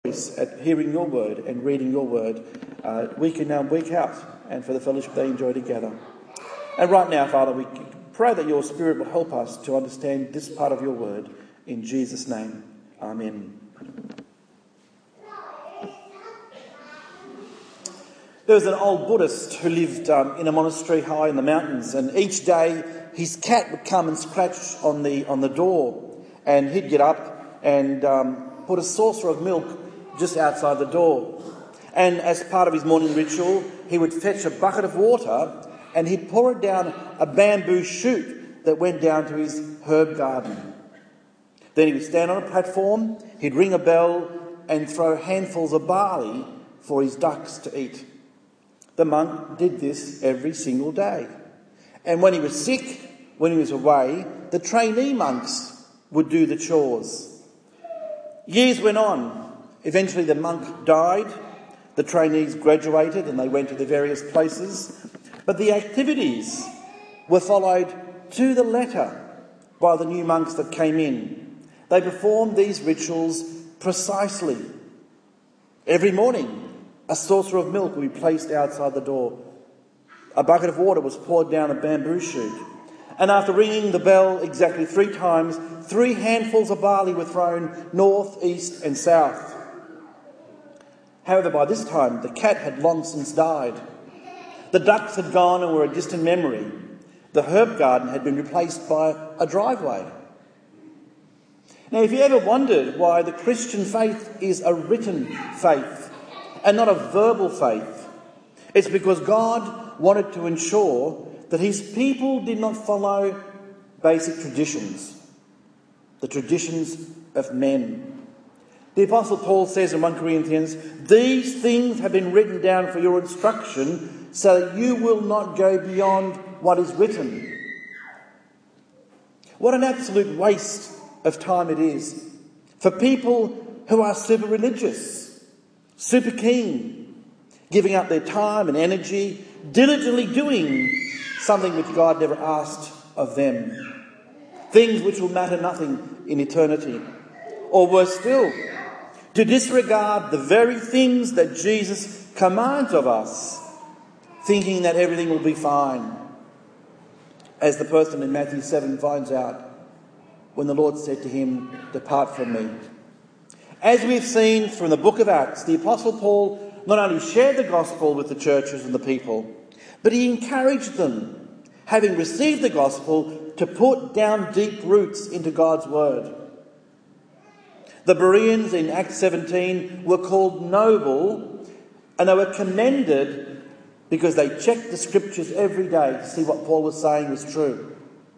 at hearing your word and reading your word week in and week out, and for the fellowship they enjoy together. And right now, Father, we pray that your Spirit will help us to understand this part of your word. In Jesus' name, amen. There was an old Buddhist who lived in a monastery high in the mountains, and each day his cat would come and scratch on the door, and he'd get up and put a saucer of milk just outside the door. And as part of his morning ritual, he would fetch a bucket of water and he'd pour it down a bamboo shoot that went down to his herb garden. Then he would stand on a platform, he'd ring a bell and throw handfuls of barley for his ducks to eat. The monk did this every single day. And when he was sick, when he was away, the trainee monks would do the chores. Years went on. Eventually the monk died, the trainees graduated and they went to the various places, but the activities were followed to the letter by the new monks that came in. They performed these rituals precisely. Every morning, a saucer of milk would be placed outside the door. A bucket of water was poured down a bamboo shoot. And after ringing the bell exactly 3 times, 3 handfuls of barley were thrown north, east and south. However, by this time, the cat had long since died. The ducks had gone and were a distant memory. The herb garden had been replaced by a driveway. Now, if you ever wondered why the Christian faith is a written faith and not a verbal faith, it's because God wanted to ensure that his people did not follow basic traditions, the traditions of men. The Apostle Paul says in 1 Corinthians, "These things have been written down for your instruction, so that you will not go beyond what is written." What an absolute waste of time it is for people who are super religious, super keen, giving up their time and energy, diligently doing something which God never asked of them. Things which will matter nothing in eternity. Or worse still, to disregard the very things that Jesus commands of us, thinking that everything will be fine. As the person in Matthew 7 finds out when the Lord said to him, "Depart from me." As we've seen from the book of Acts, the Apostle Paul not only shared the gospel with the churches and the people, but he encouraged them, having received the gospel, to put down deep roots into God's word. The Bereans in Acts 17 were called noble, and they were commended because they checked the scriptures every day to see what Paul was saying was true.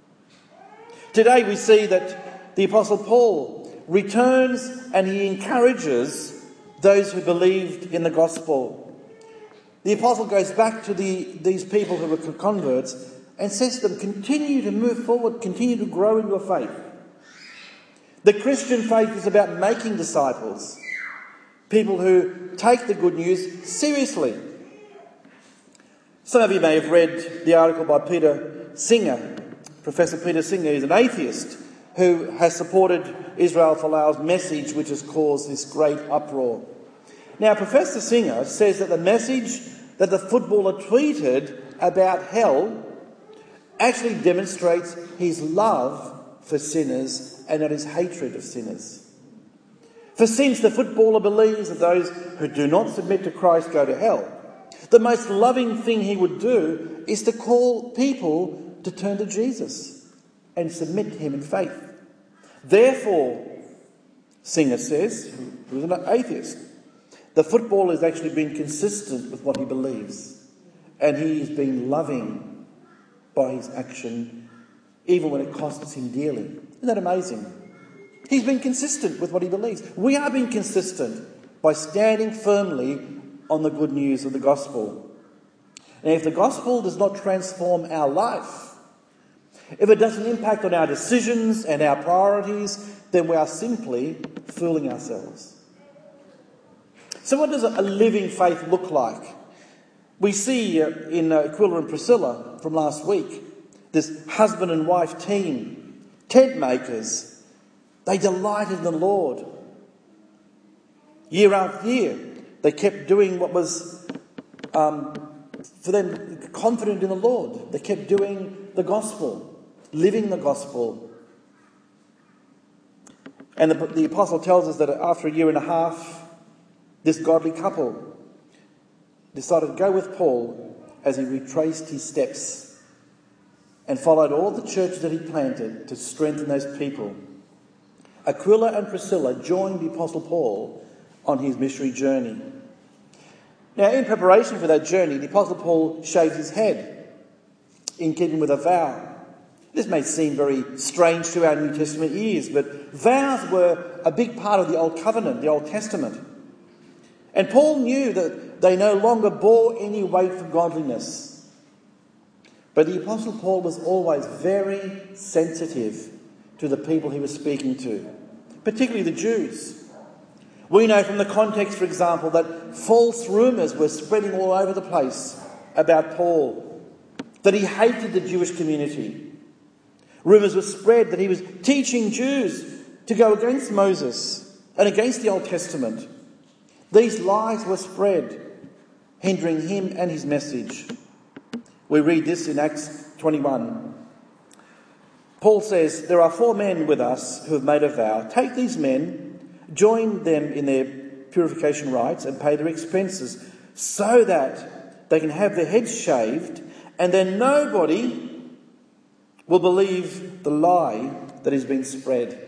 Today we see that the Apostle Paul returns and he encourages those who believed in the gospel. The apostle goes back to these people who were converts and says to them, continue to move forward, continue to grow in your faith. The Christian faith is about making disciples, people who take the good news seriously. Some of you may have read the article by Peter Singer. Professor Peter Singer is an atheist who has supported Israel Folau's message, which has caused this great uproar. Now, Professor Singer says that the message that the footballer tweeted about hell actually demonstrates his love for sinners and not his hatred of sinners. For since the footballer believes that those who do not submit to Christ go to hell, the most loving thing he would do is to call people to turn to Jesus and submit to him in faith. Therefore, Singer says, who is an atheist, the footballer has actually been consistent with what he believes, and he is being loving by his action, even when it costs him dearly. Isn't that amazing? He's been consistent with what he believes. We are being consistent by standing firmly on the good news of the gospel. And if the gospel does not transform our life, if it doesn't impact on our decisions and our priorities, then we are simply fooling ourselves. So what does a living faith look like? We see in Aquila and Priscilla from last week, this husband and wife team, tent makers. They delighted in the Lord. Year after year, they kept doing what was, for them, confident in the Lord. They kept doing the gospel, living the gospel. And the apostle tells us that after a year and a half, this godly couple decided to go with Paul as he retraced his steps and followed all the churches that he planted to strengthen those people. Aquila and Priscilla joined the Apostle Paul on his missionary journey. Now, in preparation for that journey, the Apostle Paul shaved his head in keeping with a vow. This may seem very strange to our New Testament ears, but vows were a big part of the Old Covenant, the Old Testament. And Paul knew that they no longer bore any weight for godliness. But the Apostle Paul was always very sensitive to the people he was speaking to, particularly the Jews. We know from the context, for example, that false rumours were spreading all over the place about Paul, that he hated the Jewish community. Rumours were spread that he was teaching Jews to go against Moses and against the Old Testament. These lies were spread, hindering him and his message. We read this in Acts 21. Paul says, "There are 4 men with us who have made a vow. Take these men, join them in their purification rites and pay their expenses so that they can have their heads shaved, and then nobody will believe the lie that has been spread."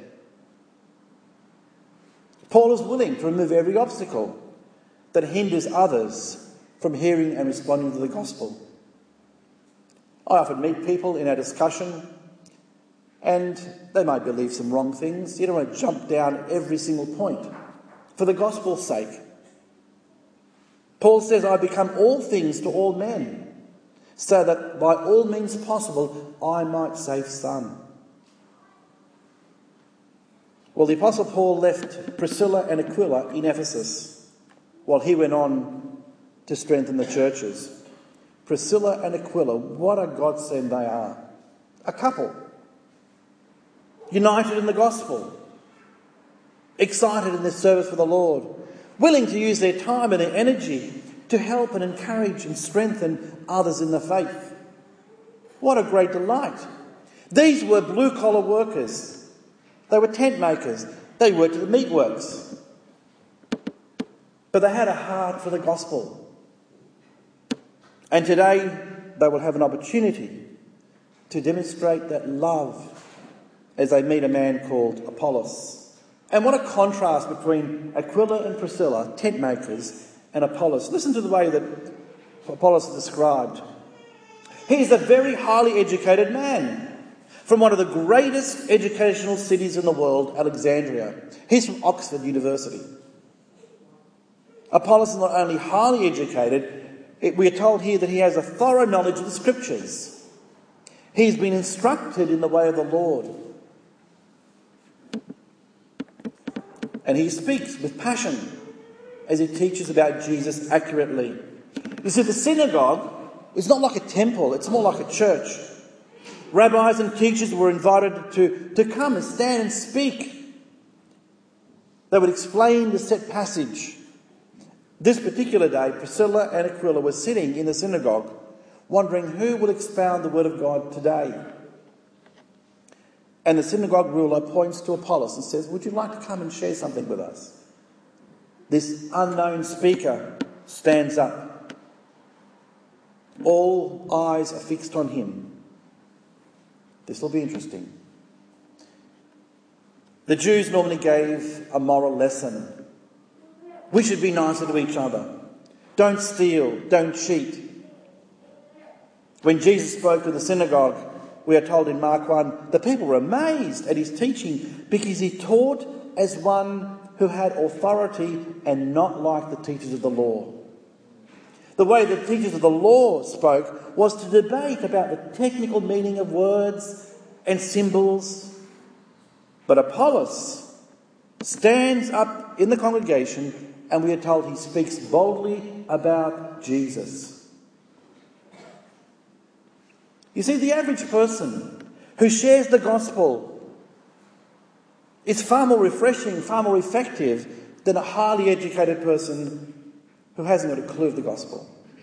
Paul is willing to remove every obstacle that hinders others from hearing and responding to the gospel. I often meet people in our discussion and they might believe some wrong things. You don't want to jump down at every single point for the gospel's sake. Paul says, "I become all things to all men, so that by all means possible I might save some." Well, the Apostle Paul left Priscilla and Aquila in Ephesus while he went on to strengthen the churches. Priscilla and Aquila, what a godsend they are. A couple, united in the gospel, excited in their service for the Lord, willing to use their time and their energy to help and encourage and strengthen others in the faith. What a great delight. These were blue-collar workers. They were tent makers. They worked at the meatworks. But they had a heart for the gospel. And today they will have an opportunity to demonstrate that love as they meet a man called Apollos. And what a contrast between Aquila and Priscilla, tent makers, and Apollos. Listen to the way that Apollos is described. He is a very highly educated man from one of the greatest educational cities in the world, Alexandria. He's from Oxford University. Apollos is not only highly educated, we are told here that he has a thorough knowledge of the Scriptures. He's been instructed in the way of the Lord. And he speaks with passion as he teaches about Jesus accurately. You see, the synagogue is not like a temple, it's more like a church. Rabbis and teachers were invited to come and stand and speak. They would explain the set passage. This particular day, Priscilla and Aquila were sitting in the synagogue, wondering who will expound the word of God today. And the synagogue ruler points to Apollos and says, "Would you like to come and share something with us?" This unknown speaker stands up. All eyes are fixed on him. This will be interesting. The Jews normally gave a moral lesson. We should be nicer to each other. Don't steal, don't cheat. When Jesus spoke to the synagogue, we are told in Mark 1, the people were amazed at his teaching because he taught as one who had authority and not like the teachers of the law. The way the teachers of the law spoke was to debate about the technical meaning of words and symbols. But Apollos stands up in the congregation and we are told he speaks boldly about Jesus. You see, the average person who shares the gospel is far more refreshing, far more effective than a highly educated person who hasn't got a clue of the gospel.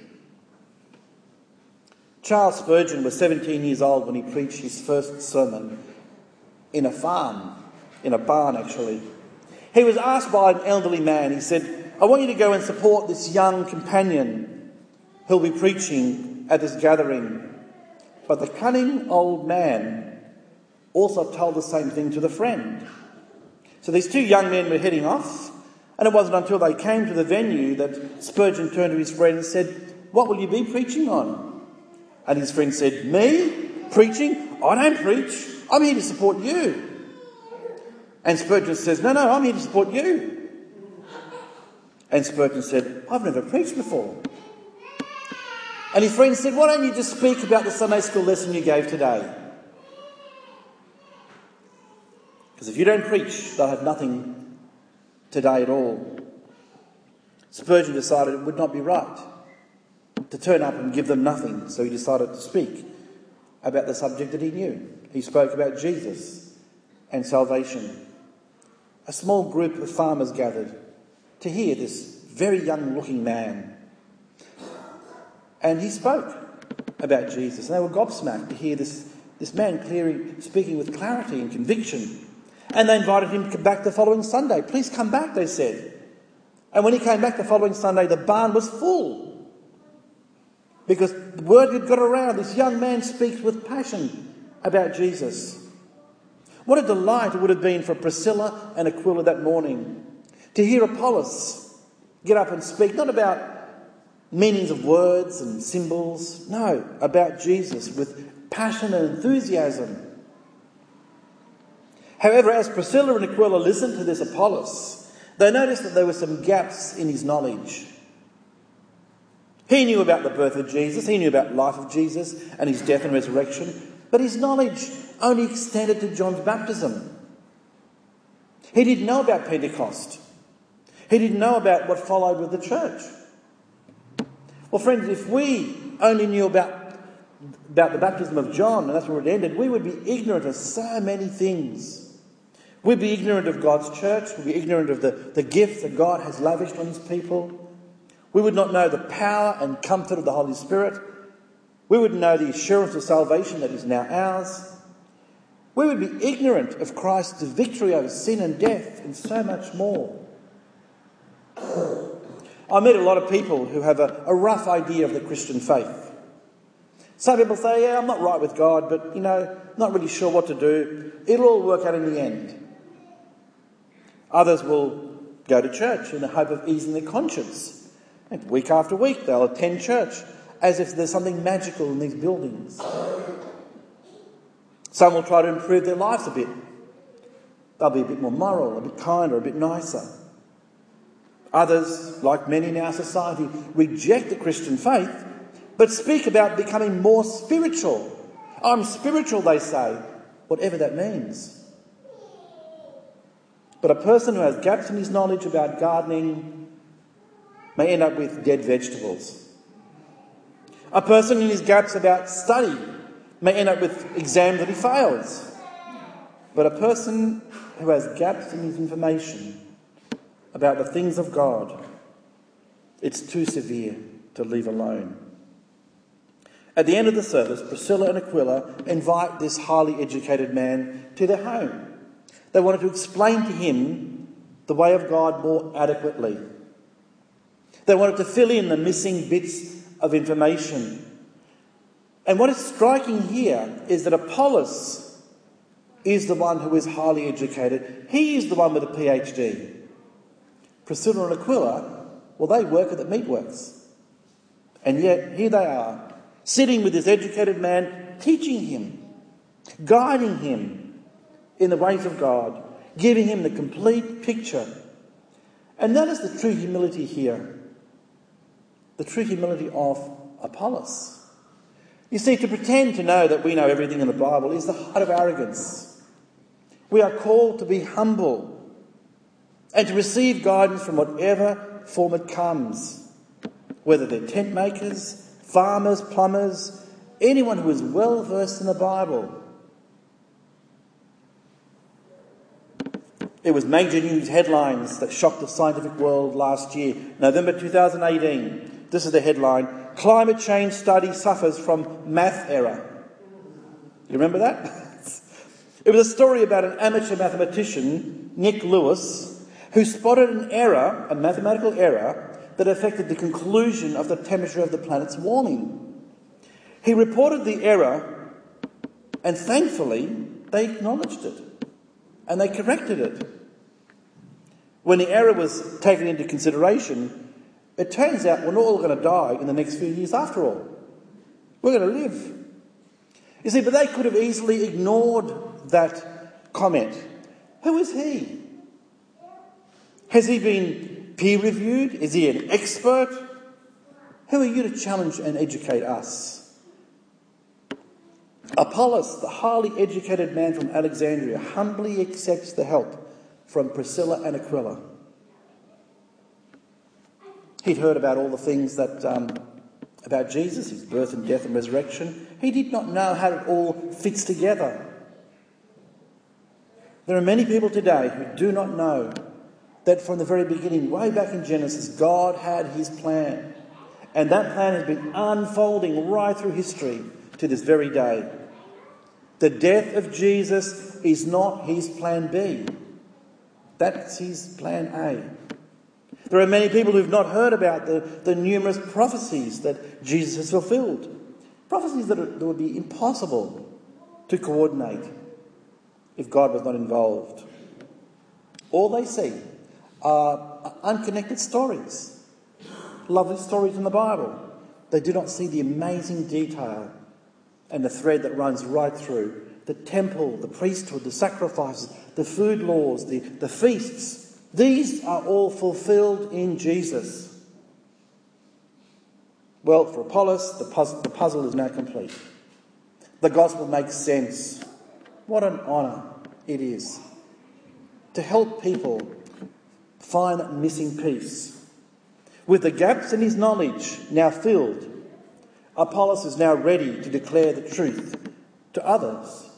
Charles Spurgeon was 17 years old when he preached his first sermon in a barn actually. He was asked by an elderly man, he said, "I want you to go and support this young companion who'll be preaching at this gathering." But the cunning old man also told the same thing to the friend. So these two young men were heading off, and it wasn't until they came to the venue that Spurgeon turned to his friend and said, "What will you be preaching on?" And his friend said, "Me? Preaching? I don't preach. I'm here to support you." And Spurgeon says, No, I'm here to support you." And Spurgeon said, "I've never preached before." And his friend said, "Why don't you just speak about the Sunday school lesson you gave today? Because if you don't preach, they'll have nothing today at all." Spurgeon decided it would not be right to turn up and give them nothing, so he decided to speak about the subject that he knew. He spoke about Jesus and salvation. A small group of farmers gathered to hear this very young-looking man. And he spoke about Jesus. And they were gobsmacked to hear this man speaking with clarity and conviction. And they invited him back the following Sunday. "Please come back," they said. And when he came back the following Sunday, the barn was full. Because the word had got around. This young man speaks with passion about Jesus. What a delight it would have been for Priscilla and Aquila that morning to hear Apollos get up and speak, not about meanings of words and symbols, no, about Jesus with passion and enthusiasm. However, as Priscilla and Aquila listened to this Apollos, they noticed that there were some gaps in his knowledge. He knew about the birth of Jesus, he knew about the life of Jesus and his death and resurrection, but his knowledge only extended to John's baptism. He didn't know about Pentecost. He didn't know about what followed with the church. Well, friends, if we only knew about the baptism of John, and that's where it ended, we would be ignorant of so many things. We'd be ignorant of God's church. We'd be ignorant of the gifts that God has lavished on his people. We would not know the power and comfort of the Holy Spirit. We wouldn't know the assurance of salvation that is now ours. We would be ignorant of Christ's victory over sin and death and so much more. I meet a lot of people who have a rough idea of the Christian faith. Some people say, "Yeah, I'm not right with God, but, not really sure what to do. It'll all work out in the end." Others will go to church in the hope of easing their conscience. And week after week they'll attend church as if there's something magical in these buildings. Some will try to improve their lives a bit. They'll be a bit more moral, a bit kinder, a bit nicer. Others, like many in our society, reject the Christian faith but speak about becoming more spiritual. "I'm spiritual," they say, whatever that means. But a person who has gaps in his knowledge about gardening may end up with dead vegetables. A person in his gaps about study may end up with exams that he fails. But a person who has gaps in his information about the things of God, it's too severe to leave alone. At the end of the service, Priscilla and Aquila invite this highly educated man to their home. They wanted to explain to him the way of God more adequately. They wanted to fill in the missing bits of information. And what is striking here is that Apollos is the one who is highly educated. He is the one with a PhD. Priscilla and Aquila, well, they work at the meatworks. And yet, here they are, sitting with this educated man, teaching him, guiding him in the ways of God, giving him the complete picture. And notice the true humility here. The true humility of Apollos. You see, to pretend to know that we know everything in the Bible is the height of arrogance. We are called to be humble and to receive guidance from whatever form it comes, whether they're tent makers, farmers, plumbers, anyone who is well versed in the Bible. It was major news headlines that shocked the scientific world last year. November 2018. This is the headline: Climate change study suffers from math error. You remember that? It was a story about an amateur mathematician, Nick Lewis, who spotted an error, a mathematical error, that affected the conclusion of the temperature of the planet's warming. He reported the error, and thankfully they acknowledged it and they corrected it. When the error was taken into consideration, it turns out we're not all going to die in the next few years after all. We're going to live. You see, but they could have easily ignored that comment. Who is he? Has he been peer-reviewed? Is he an expert? Who are you to challenge and educate us? Apollos, the highly educated man from Alexandria, humbly accepts the help from Priscilla and Aquila. He'd heard about all the things that about Jesus, his birth and death and resurrection. He did not know how it all fits together. There are many people today who do not know that from the very beginning, way back in Genesis, God had his plan. And that plan has been unfolding right through history to this very day. The death of Jesus is not his plan B. That's his plan A. There are many people who've not heard about the numerous prophecies that Jesus has fulfilled. Prophecies that would be impossible to coordinate if God was not involved. All they see are unconnected stories, lovely stories in the Bible. They do not see the amazing detail and the thread that runs right through the temple, the priesthood, the sacrifices, the food laws, the feasts. These are all fulfilled in Jesus. Well, for Apollos, the puzzle is now complete. The gospel makes sense. What an honour it is to help people find that missing piece. With the gaps in his knowledge now filled, Apollos is now ready to declare the truth to others.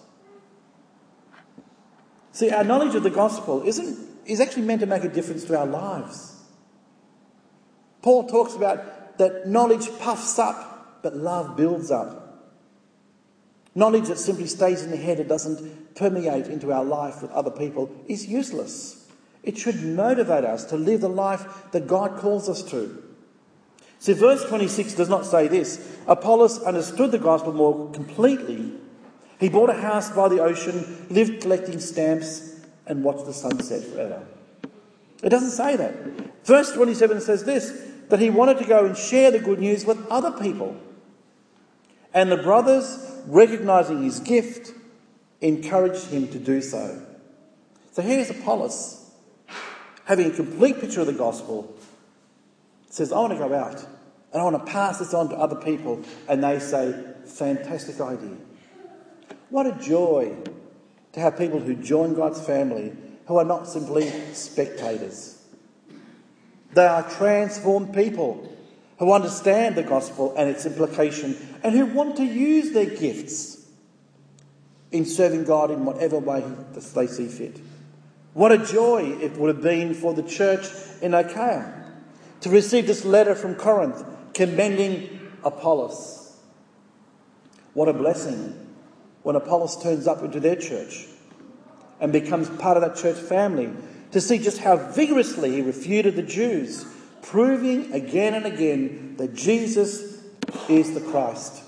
See, our knowledge of the gospel is actually meant to make a difference to our lives. Paul talks about that knowledge puffs up, but love builds up. Knowledge that simply stays in the head and doesn't permeate into our life with other people is useless. It should motivate us to live the life that God calls us to. See, verse 26 does not say this. Apollos understood the gospel more completely. He bought a house by the ocean, lived collecting stamps, and watched the sunset forever. It doesn't say that. Verse 27 says this, that he wanted to go and share the good news with other people. And the brothers, recognising his gift, encouraged him to do so. So here's Apollos, having a complete picture of the gospel, says, I want to go out and I want to pass this on to other people. And they say, fantastic idea. What a joy to have people who join God's family who are not simply spectators. They are transformed people who understand the gospel and its implication and who want to use their gifts in serving God in whatever way they see fit. What a joy it would have been for the church in Achaia to receive this letter from Corinth commending Apollos. What a blessing when Apollos turns up into their church and becomes part of that church family, to see just how vigorously he refuted the Jews, proving again and again that Jesus is the Christ.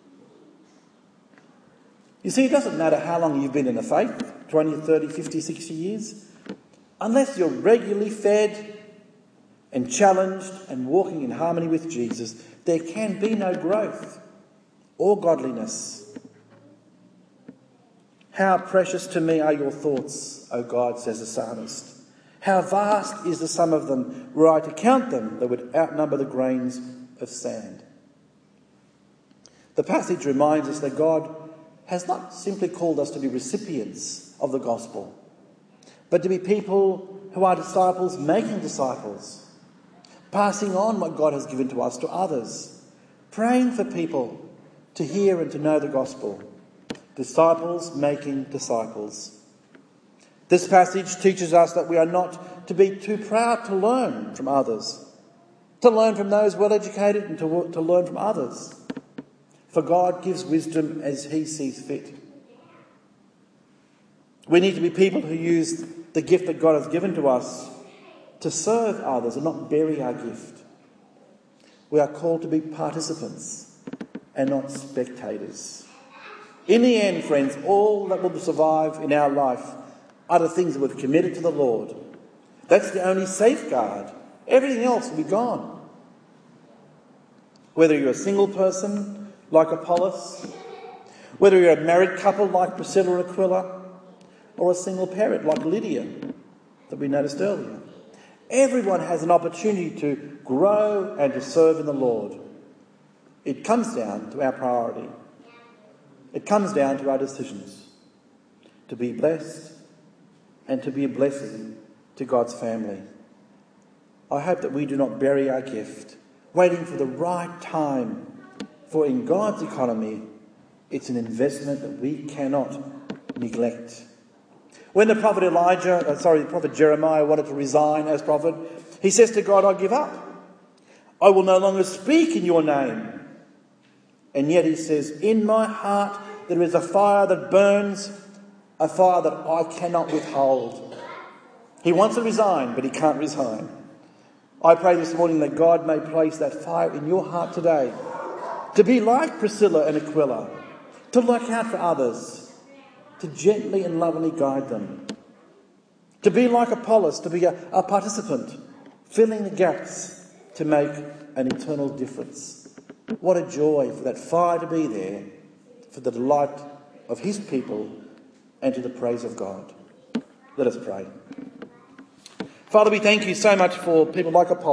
You see, it doesn't matter how long you've been in the faith, 20, 30, 50, 60 years, unless you're regularly fed and challenged and walking in harmony with Jesus, there can be no growth or godliness. How precious to me are your thoughts, O God, says the psalmist. How vast is the sum of them, were I to count them, they would outnumber the grains of sand. The passage reminds us that God has not simply called us to be recipients of the gospel, but to be people who are disciples making disciples, passing on what God has given to us to others, praying for people to hear and to know the gospel. Disciples making disciples. This passage teaches us that we are not to be too proud to learn from others, to learn from those well educated and to learn from others. For God gives wisdom as he sees fit. We need to be people who use the gift that God has given to us to serve others and not bury our gift. We are called to be participants and not spectators. In the end, friends, all that will survive in our life are the things that we've committed to the Lord. That's the only safeguard. Everything else will be gone. Whether you're a single person like Apollos, whether you're a married couple like Priscilla and Aquila, or a single parent like Lydia that we noticed earlier. Everyone has an opportunity to grow and to serve in the Lord. It comes down to our priority. It comes down to our decisions to be blessed and to be a blessing to God's family. I hope that we do not bury our gift, waiting for the right time, for in God's economy, it's an investment that we cannot neglect. When the prophet Jeremiah wanted to resign as prophet, he says to God, I give up. I will no longer speak in your name. And yet he says, in my heart there is a fire that burns, a fire that I cannot withhold. He wants to resign, but he can't resign. I pray this morning that God may place that fire in your heart today, to be like Priscilla and Aquila, to look out for others, to gently and lovingly guide them, to be like Apollos, to be a participant, filling the gaps to make an eternal difference. What a joy for that fire to be there, for the delight of his people and to the praise of God. Let us pray. Father, we thank you so much for people like Apollos.